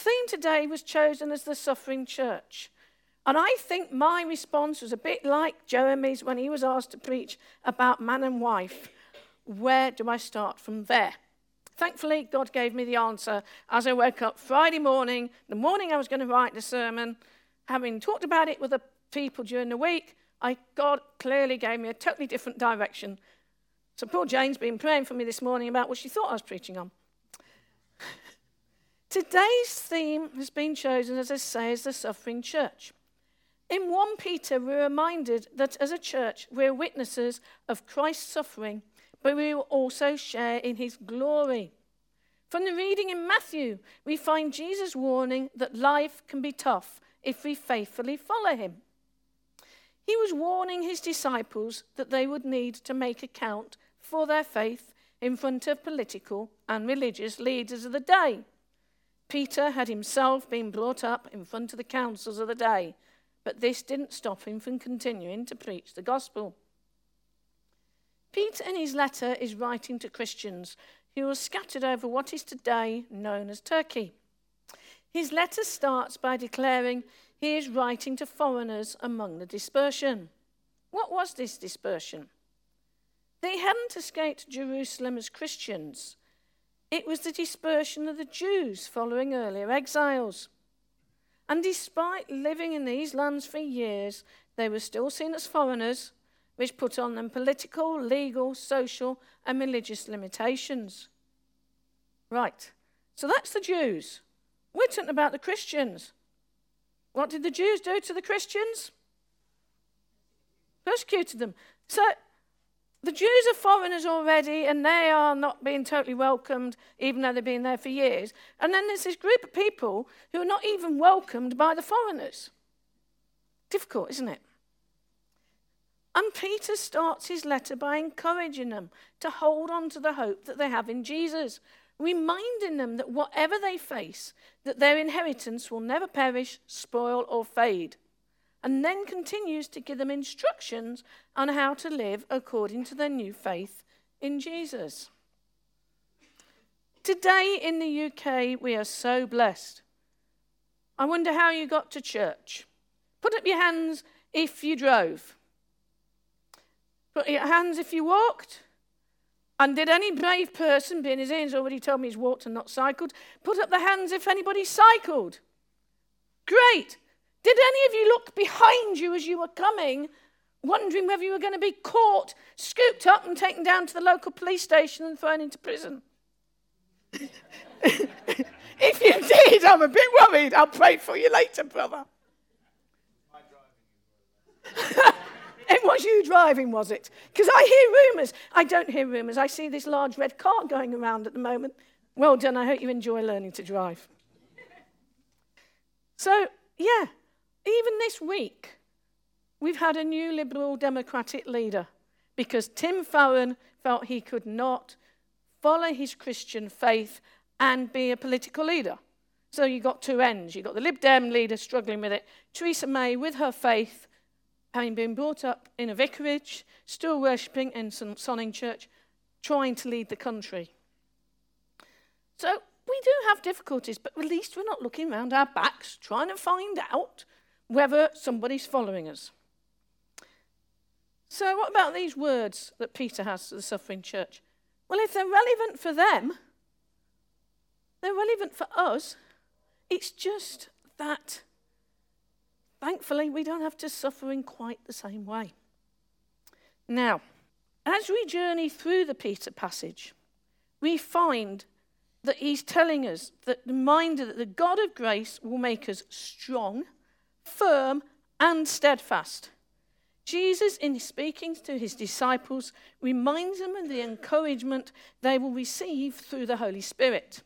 theme today was chosen as the suffering church. And I think my response was a bit like Jeremy's when he was asked to preach about man and wife. Where do I start from there? Thankfully, God gave me the answer as I woke up Friday morning, the morning I was going to write the sermon. Having talked about it with the people during the week, God clearly gave me a totally different direction. So poor Jane's been praying for me this morning about what she thought I was preaching on. Today's theme has been chosen, as I say, as the suffering church. In 1 Peter, we're reminded that as a church, we're witnesses of Christ's suffering, but we will also share in his glory. From the reading in Matthew, we find Jesus warning that life can be tough if we faithfully follow him. He was warning his disciples that they would need to make account for their faith in front of political and religious leaders of the day. Peter had himself been brought up in front of the councils of the day, but this didn't stop him from continuing to preach the gospel. Peter in his letter is writing to Christians who are scattered over what is today known as Turkey. His letter starts by declaring he is writing to foreigners among the dispersion. What was this dispersion? They hadn't escaped Jerusalem as Christians. It was the dispersion of the Jews following earlier exiles. And despite living in these lands for years, they were still seen as foreigners, which put on them political, legal, social, and religious limitations. Right, so that's the Jews. We're talking about the Christians. What did the Jews do to the Christians? Persecuted them. So the Jews are foreigners already, and they are not being totally welcomed, even though they've been there for years. And then there's this group of people who are not even welcomed by the foreigners. Difficult, isn't it? And Peter starts his letter by encouraging them to hold on to the hope that they have in Jesus, reminding them that whatever they face, that their inheritance will never perish, spoil, or fade. And then continues to give them instructions on how to live according to their new faith in Jesus. Today in the UK, we are so blessed. I wonder how you got to church. Put up your hands if you drove. Put your hands if you walked. And did any brave person, being his Ian's already told me he's walked and not cycled, put up the hands if anybody cycled? Great. Did any of you look behind you as you were coming, wondering whether you were going to be caught, scooped up and taken down to the local police station and thrown into prison? If you did, I'm a bit worried. I'll pray for you later, brother. It was you driving, was it? Because I hear rumours. I don't hear rumours. I see this large red car going around at the moment. Well done. I hope you enjoy learning to drive. So, yeah, even this week, we've had a new Liberal Democratic leader because Tim Farron felt he could not follow his Christian faith and be a political leader. So you got two ends. You got the Lib Dem leader struggling with it. Theresa May, with her faith, having been brought up in a vicarage, still worshipping in St Sonning Church, trying to lead the country. So we do have difficulties, but at least we're not looking around our backs trying to find out whether somebody's following us. So what about these words that Peter has to the suffering church? Well, if they're relevant for them, they're relevant for us. It's just that thankfully, we don't have to suffer in quite the same way. Now, as we journey through the Peter passage, we find that he's telling us that the reminder that the God of grace will make us strong, firm, and steadfast. Jesus, in speaking to his disciples, reminds them of the encouragement they will receive through the Holy Spirit.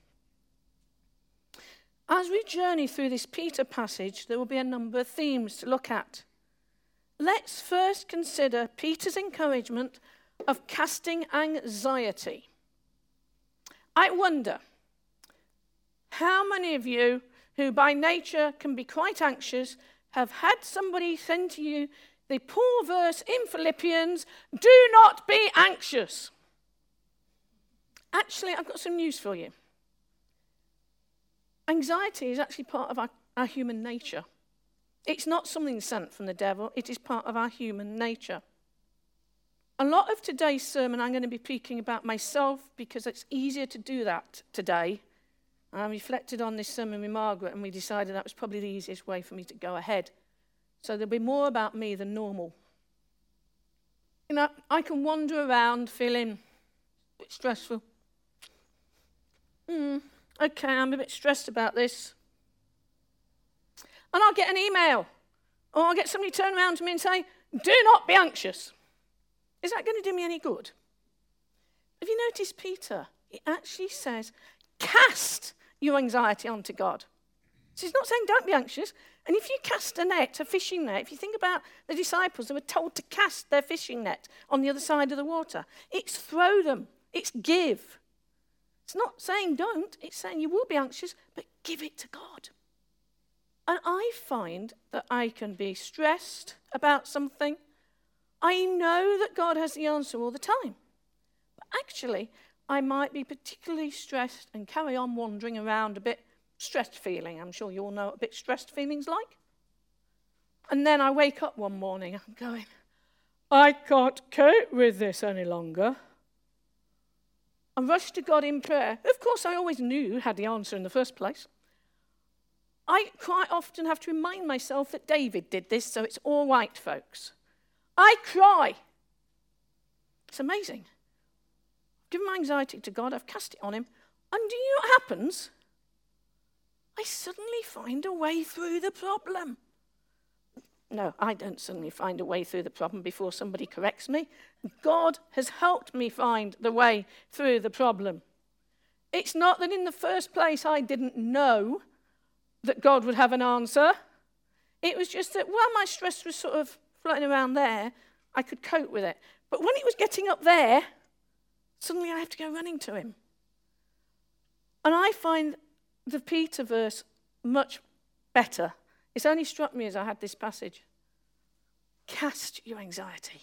As we journey through this Peter passage, there will be a number of themes to look at. Let's first consider Peter's encouragement of casting anxiety. I wonder, how many of you who by nature can be quite anxious have had somebody send to you the poor verse in Philippians, do not be anxious? Actually, I've got some news for you. Anxiety is actually part of our human nature. It's not something sent from the devil. It is part of our human nature. A lot of today's sermon, I'm going to be speaking about myself because it's easier to do that today. I reflected on this sermon with Margaret and we decided that was probably the easiest way for me to go ahead. So there'll be more about me than normal. You know, I can wander around feeling a bit stressful. Okay, I'm a bit stressed about this. And I'll get an email or I'll get somebody turn around to me and say, do not be anxious. Is that going to do me any good? Have you noticed Peter? He actually says, cast your anxiety onto God. So he's not saying don't be anxious. And if you cast a net, a fishing net, if you think about the disciples, they were told to cast their fishing net on the other side of the water. It's throw them. It's give. It's not saying don't. It's saying you will be anxious, but give it to God. And I find that I can be stressed about something. I know that God has the answer all the time. But actually, I might be particularly stressed and carry on wandering around a bit stressed feeling. I'm sure you all know what a bit stressed feeling's like. And then I wake up one morning, I'm going, I can't cope with this any longer. I rush to God in prayer. Of course, I always knew who had the answer in the first place. I quite often have to remind myself that David did this, so it's all right, folks. I cry. It's amazing. I've given my anxiety to God, I've cast it on him, and do you know what happens? I suddenly find a way through the problem. No, I don't suddenly find a way through the problem before somebody corrects me. God has helped me find the way through the problem. It's not that in the first place I didn't know that God would have an answer. It was just that while my stress was sort of floating around there, I could cope with it. But when it was getting up there, suddenly I have to go running to him. And I find the Peter verse much better. It's only struck me as I had this passage. Cast your anxiety.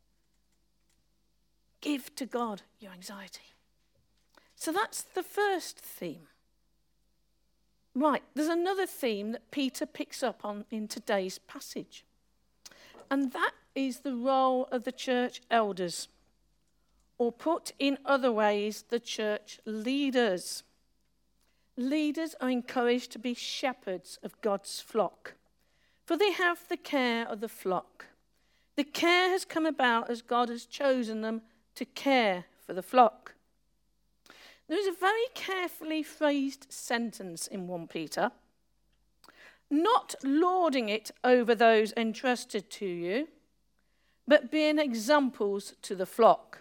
Give to God your anxiety. So that's the first theme. Right, there's another theme that Peter picks up on in today's passage. And that is the role of the church elders. Or put in other ways, the church leaders. Leaders are encouraged to be shepherds of God's flock, for they have the care of the flock. The care has come about as God has chosen them to care for the flock. There is a very carefully phrased sentence in 1 Peter, not lording it over those entrusted to you, but being examples to the flock.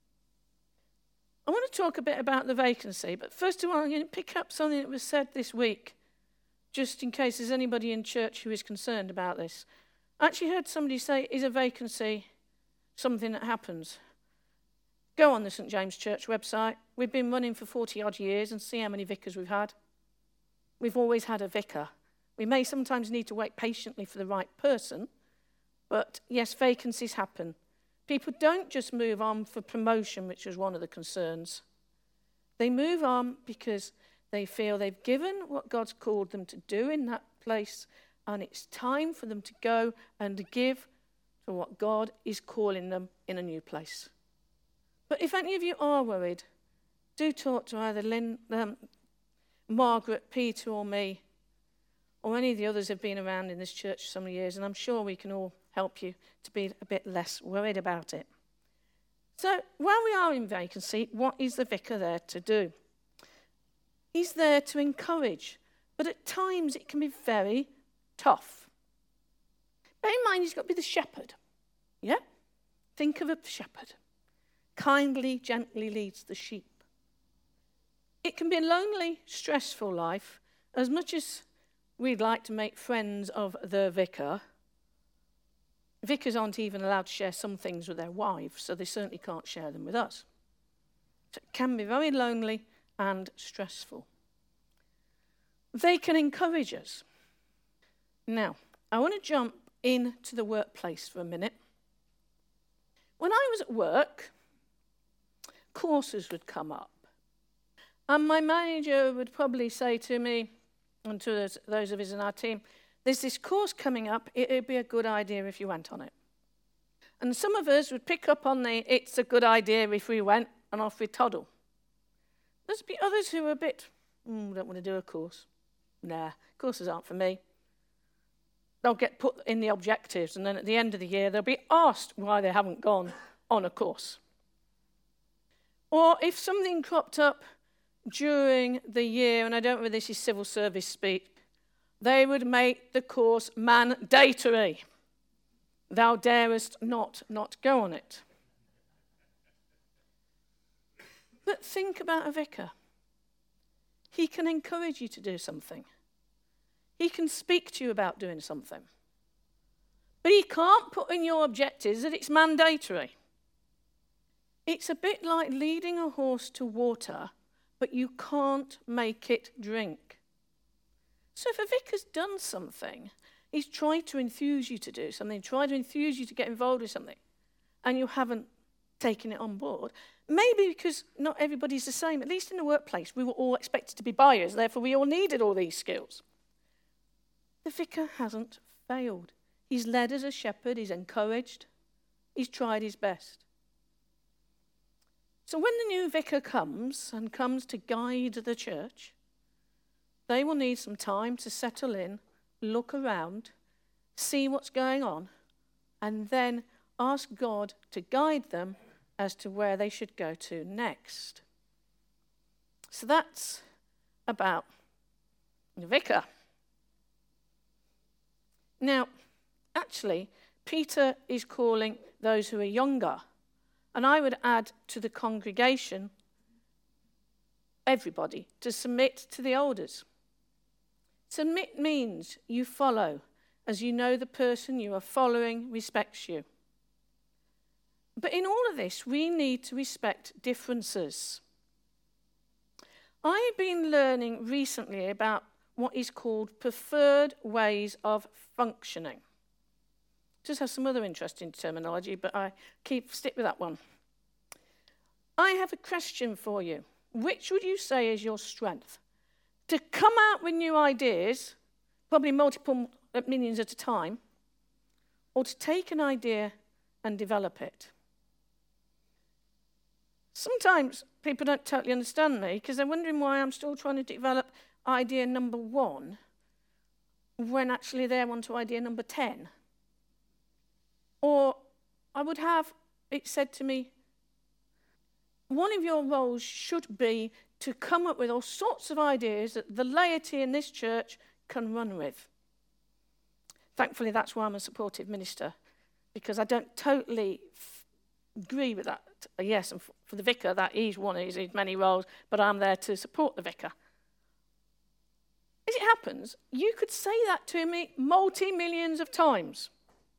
I want to talk a bit about the vacancy, but first of all, I'm going to pick up something that was said this week, just in case there's anybody in church who is concerned about this. I actually heard somebody say, is a vacancy something that happens? Go on the St. James Church website. We've been running for 40-odd years and see how many vicars we've had. We've always had a vicar. We may sometimes need to wait patiently for the right person, but yes, vacancies happen. People don't just move on for promotion, which was one of the concerns. They move on because they feel they've given what God's called them to do in that place, and it's time for them to go and give to what God is calling them in a new place. But if any of you are worried, do talk to either Margaret, Peter or me, or any of the others who have been around in this church for so many years, and I'm sure we can all help you to be a bit less worried about it. So while we are in vacancy, what is the vicar there to do? He's there to encourage, but at times it can be very tough. Bear in mind, he's got to be the shepherd. Yeah? Think of a shepherd. Kindly, gently leads the sheep. It can be a lonely, stressful life. As much as we'd like to make friends of the vicar, vicars aren't even allowed to share some things with their wives, so they certainly can't share them with us. So it can be very lonely and stressful. They can encourage us. Now, I want to jump into the workplace for a minute. When I was at work, courses would come up. And my manager would probably say to me, and to those of us in our team, there's this course coming up, it'd be a good idea if you went on it. And some of us would pick up on the, it's a good idea if we went, and off we'd toddle. There'd be others who are a bit, don't want to do a course. Nah, courses aren't for me. They'll get put in the objectives, and then at the end of the year, they'll be asked why they haven't gone on a course. Or if something cropped up during the year, and I don't know whether this is civil service speak, they would make the course mandatory. Thou darest not go on it. But think about a vicar. He can encourage you to do something. He can speak to you about doing something. But he can't put in your objectives that it's mandatory. It's a bit like leading a horse to water, but you can't make it drink. So if a vicar's done something, he's tried to enthuse you to do something, tried to enthuse you to get involved with something, and you haven't taken it on board, maybe because not everybody's the same. At least in the workplace, we were all expected to be buyers, therefore we all needed all these skills. The vicar hasn't failed. He's led as a shepherd, he's encouraged, he's tried his best. So when the new vicar comes to guide the church, they will need some time to settle in, look around, see what's going on, and then ask God to guide them as to where they should go to next. So that's about the vicar. Now, actually, Peter is calling those who are younger, and I would add to the congregation, everybody, to submit to the elders. Submit means you follow, as you know the person you are following respects you. But in all of this, we need to respect differences. I've been learning recently about what is called preferred ways of functioning. Just have some other interesting terminology, but I stick with that one. I have a question for you. Which would you say is your strength? To come out with new ideas, probably multiple millions at a time, or to take an idea and develop it? Sometimes people don't totally understand me because they're wondering why I'm still trying to develop idea number 1 when actually they're on to idea number 10. Or I would have it said to me, one of your roles should be to come up with all sorts of ideas that the laity in this church can run with. Thankfully, that's why I'm a supportive minister, because I don't totally agree with that. Yes, and for the vicar, that is one of his many roles, but I'm there to support the vicar. As it happens, you could say that to me multi-millions of times.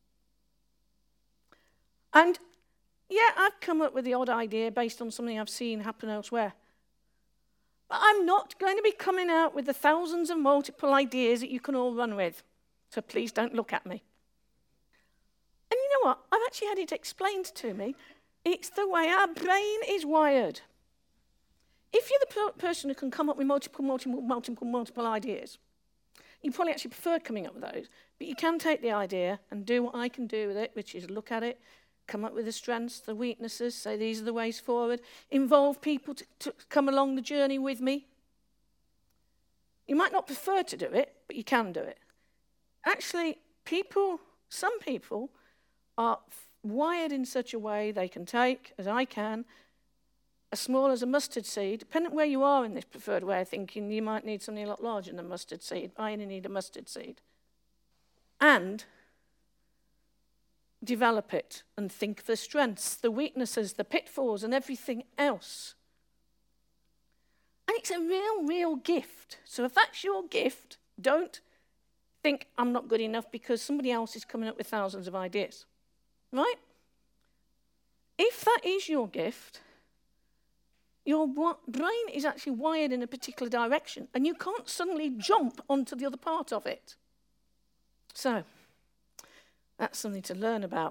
And yeah, I've come up with the odd idea based on something I've seen happen elsewhere. But I'm not going to be coming out with the thousands of multiple ideas that you can all run with. So please don't look at me. And you know what? I've actually had it explained to me. It's the way our brain is wired. If you're the person who can come up with multiple ideas, you probably actually prefer coming up with those. But you can take the idea and do what I can do with it, which is look at it, come up with the strengths, the weaknesses, say these are the ways forward, involve people to come along the journey with me. You might not prefer to do it, but you can do it. Actually, some people are wired in such a way they can take, as I can, as small as a mustard seed. Depending on where you are in this preferred way of thinking, you might need something a lot larger than a mustard seed. I only need a mustard seed. And develop it and think of the strengths, the weaknesses, the pitfalls, and everything else. And it's a real gift. So if that's your gift, don't think I'm not good enough because somebody else is coming up with thousands of ideas. Right? If that is your gift, your brain is actually wired in a particular direction, and you can't suddenly jump onto the other part of it. So, that's something to learn about.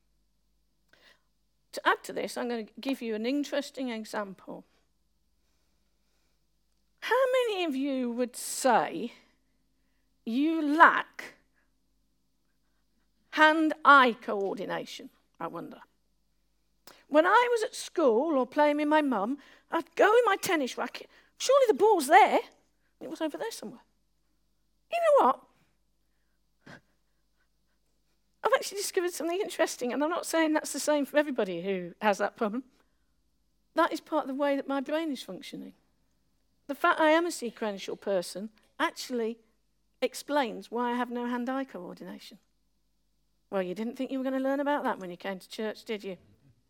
To add to this, I'm going to give you an interesting example. How many of you would say you lack hand-eye coordination, I wonder. When I was at school or playing with my mum, I'd go in my tennis racket. Surely the ball's there. It was over there somewhere. You know what? I've actually discovered something interesting, and I'm not saying that's the same for everybody who has that problem. That is part of the way that my brain is functioning. The fact I am a sequential person actually explains why I have no hand-eye coordination. Well, you didn't think you were going to learn about that when you came to church, did you?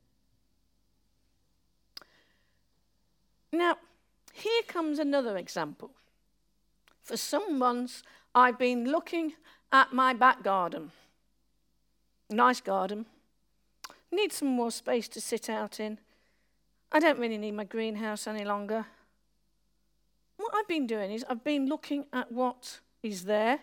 Now, here comes another example. For some months, I've been looking at my back garden. Nice garden. Need some more space to sit out in. I don't really need my greenhouse any longer. What I've been doing is I've been looking at what is there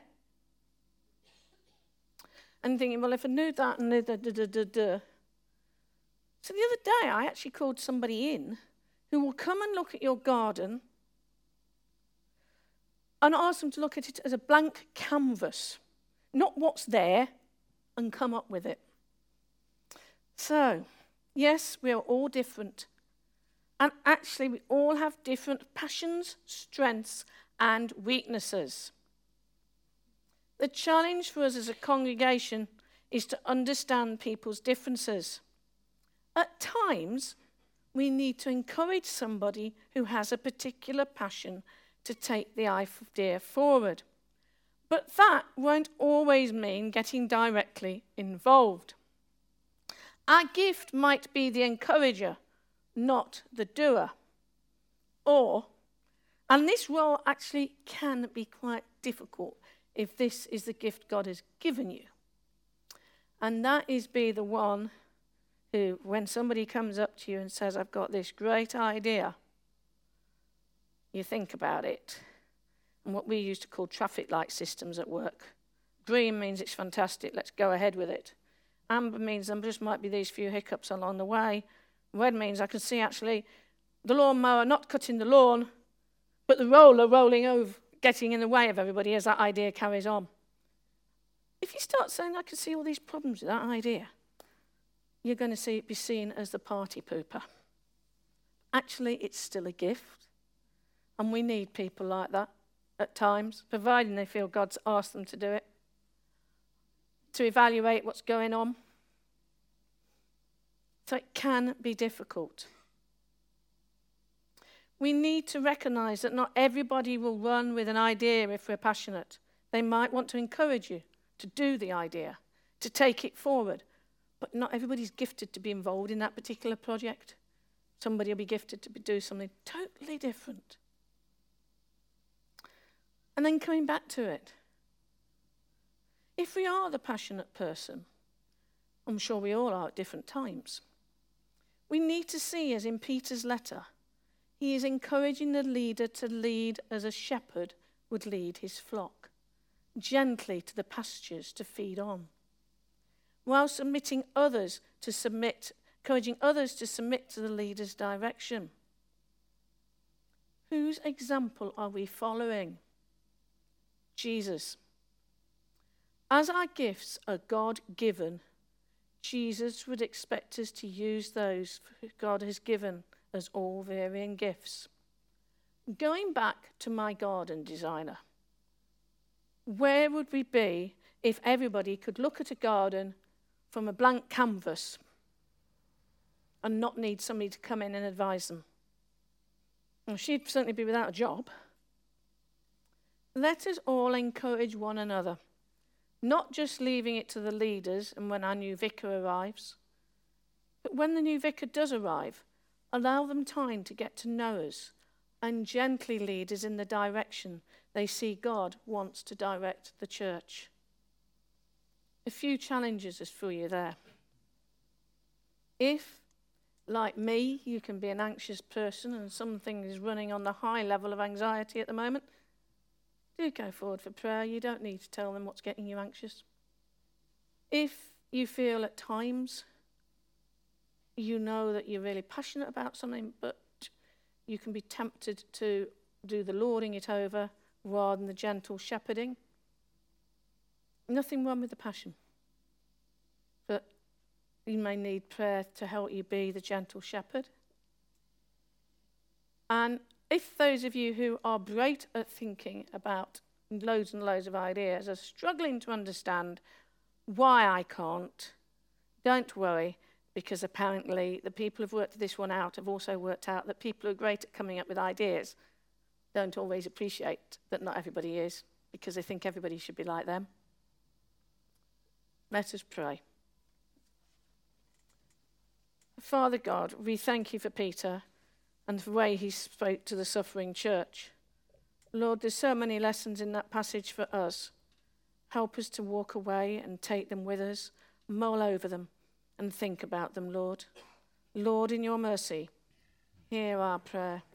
and thinking, well, if I knew that and So the other day, I actually called somebody in who will come and look at your garden and ask them to look at it as a blank canvas, not what's there, and come up with it. So, yes, we are all different. And actually, we all have different passions, strengths, and weaknesses. The challenge for us as a congregation is to understand people's differences. At times, we need to encourage somebody who has a particular passion to take the idea forward. But that won't always mean getting directly involved. Our gift might be the encourager, not the doer. And this role actually can be quite difficult if this is the gift God has given you. And that is be the one who, when somebody comes up to you and says, I've got this great idea, you think about it. And what we used to call traffic light systems at work. Green means it's fantastic, let's go ahead with it. Amber means there just might be these few hiccups along the way. Red means I can see actually the lawnmower not cutting the lawn, but the roller rolling over, getting in the way of everybody as that idea carries on. If you start saying, I can see all these problems with that idea, you're going to be seen as the party pooper. Actually, it's still a gift, and we need people like that at times, providing they feel God's asked them to do it, to evaluate what's going on. So it can be difficult. We need to recognize that not everybody will run with an idea if we're passionate. They might want to encourage you to do the idea, to take it forward. But not everybody's gifted to be involved in that particular project. Somebody will be gifted to do something totally different. And then coming back to it. If we are the passionate person, I'm sure we all are at different times, we need to see, as in Peter's letter, he is encouraging the leader to lead as a shepherd would lead his flock, gently to the pastures to feed on, while encouraging others to submit to the leader's direction. Whose example are we following? Jesus. As our gifts are God-given, Jesus would expect us to use those God has given us all varying gifts. Going back to my garden designer, where would we be if everybody could look at a garden from a blank canvas and not need somebody to come in and advise them? Well, she'd certainly be without a job. Let us all encourage one another, not just leaving it to the leaders and when our new vicar arrives, but when the new vicar does arrive, allow them time to get to know us and gently lead us in the direction they see God wants to direct the church. A few challenges for you there. If, like me, you can be an anxious person and something is running on the high level of anxiety at the moment, do go forward for prayer. You don't need to tell them what's getting you anxious. If you feel at times you know that you're really passionate about something, but you can be tempted to do the lording it over rather than the gentle shepherding, Nothing wrong with the passion. But you may need prayer to help you be the gentle shepherd. And if those of you who are great at thinking about loads and loads of ideas are struggling to understand why I can't, don't worry, because apparently the people who've worked this one out have also worked out that people who are great at coming up with ideas don't always appreciate that not everybody is, because they think everybody should be like them. Let us pray. Father God, we thank you for Peter and the way he spoke to the suffering church. Lord, there's so many lessons in that passage for us. Help us to walk away and take them with us, mull over them and think about them, Lord. Lord, in your mercy, hear our prayer.